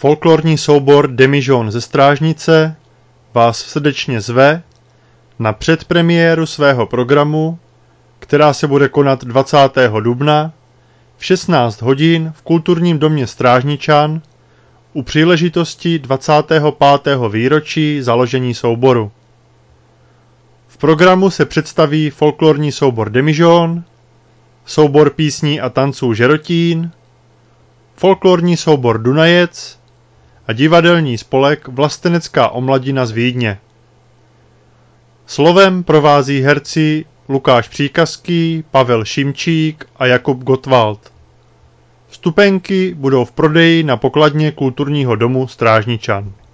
Folklorní soubor Demijohn ze Strážnice vás srdečně zve na předpremiéru svého programu, která se bude konat 20. dubna v 16 hodin v Kulturním domě Strážničan u příležitosti 25. výročí založení souboru. V programu se představí folklorní soubor Demijohn, soubor písní a tanců Žerotín, folklorní soubor Dunajec a divadelní spolek Vlastenecká omladina z Vídně. Slovem provází herci Lukáš Příkazký, Pavel Šimčík a Jakub Gottwald. Vstupenky budou v prodeji na pokladně Kulturního domu Strážničan.